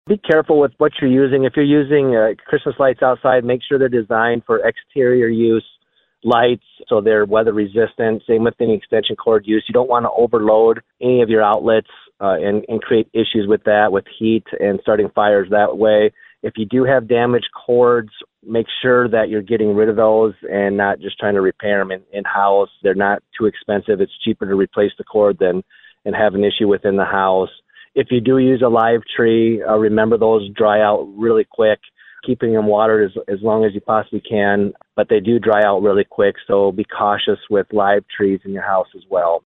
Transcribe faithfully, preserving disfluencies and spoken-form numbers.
Be careful with what you're using. If you're using uh, Christmas lights outside, make sure they're designed for exterior use lights so they're weather resistant. Same with any extension cord use. You don't want to overload any of your outlets uh, and, and create issues with that, with heat and starting fires that way. If you do have damaged cords, make sure that you're getting rid of those and not just trying to repair them in, in-house. They're not too expensive. It's cheaper to replace the cord than and have an issue within the house. If you do use a live tree, uh, remember those dry out really quick. Keeping them watered as, as long as you possibly can, but they do dry out really quick, so be cautious with live trees in your house as well.